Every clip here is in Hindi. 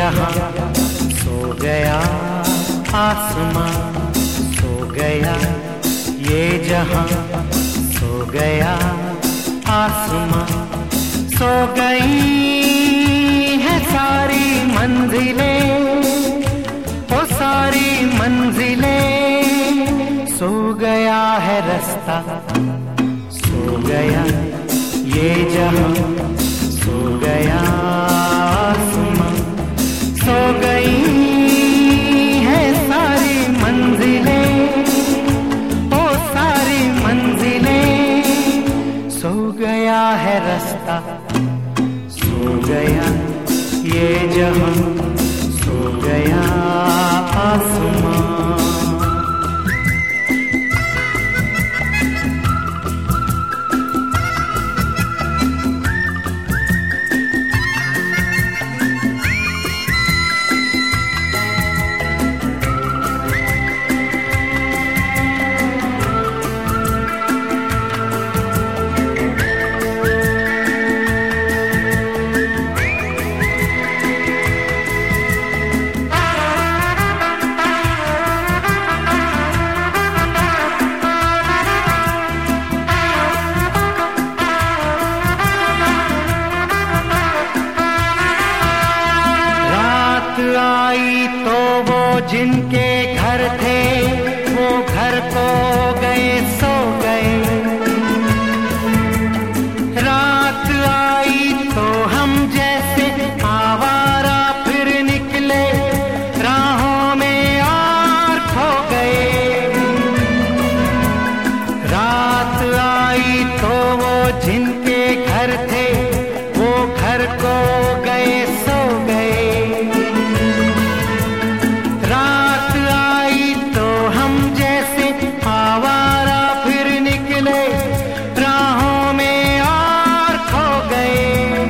जहां सो गया, आसमां सो गया, ये जहां सो गया, आसमां सो गई है सारी मंजिलें, ओ सारी मंजिलें, सो गया है रास्ता, सो गया ये जहां, सो गया आसमां, सो गई है सारी मंजिलें, ओ सारी मंजिलें, सो गया है रास्ता, सो गया ये जहां, सो गया आसमां। आई तो वो जिनके घर थे, वो घर को गए सो गए, रात आई तो हम जैसे आवारा फिर निकले राहों में और खो गए, रात आई तो वो जिनके घर थे, वो घर को गए सो गए, रात आई तो हम जैसे आवारा फिर निकले राहों में और खो गए,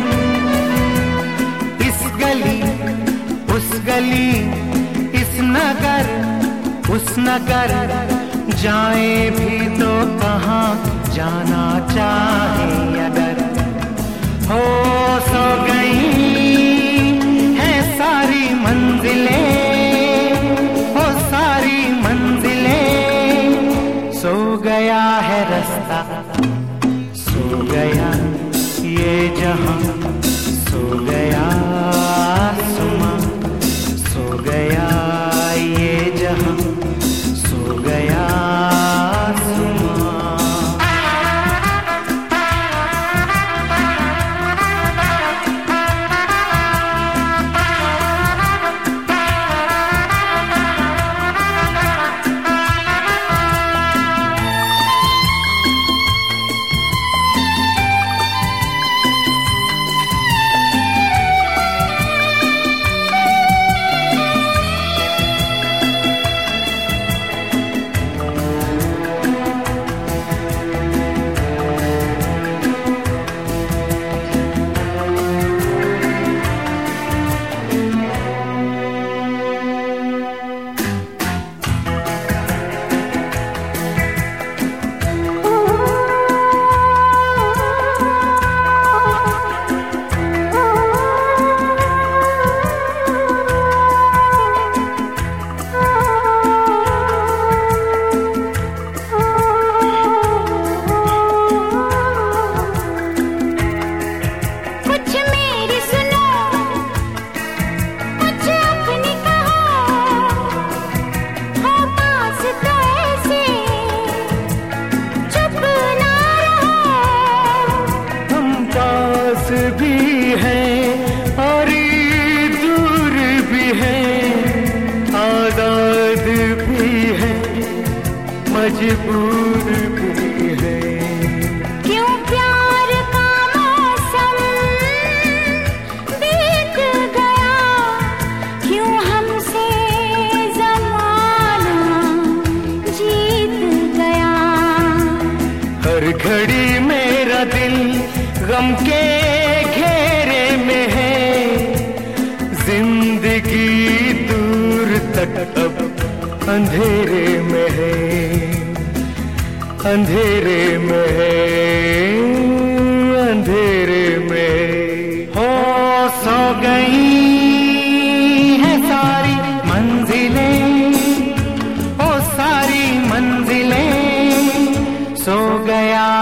इस गली उस गली, इस नगर उस नगर, जाए भी तो कहाँ जाना चाहे अगर, हो सो गई है सारी मंजिलें, सो गया है रास्ता, सो गया ये जहां, सो गया आसमां, सो गया ये जहां, सो गया आसमां। भी है और दूर भी है, आजाद भी है, मजबूर भी है, क्यों प्यार का मौसम बीत गया, क्यों हमसे ज़माना जीत गया, हर घड़ी मेरा दिल गम के घेरे में है, जिंदगी दूर तक अब अंधेरे में है, अंधेरे में है, अंधेरे में हो, सो गई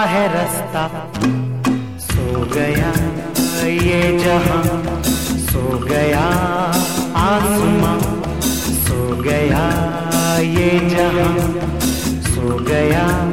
है रास्ता। सो गया ये जहां, सो गया आसमां, सो गया ये जहां, सो गया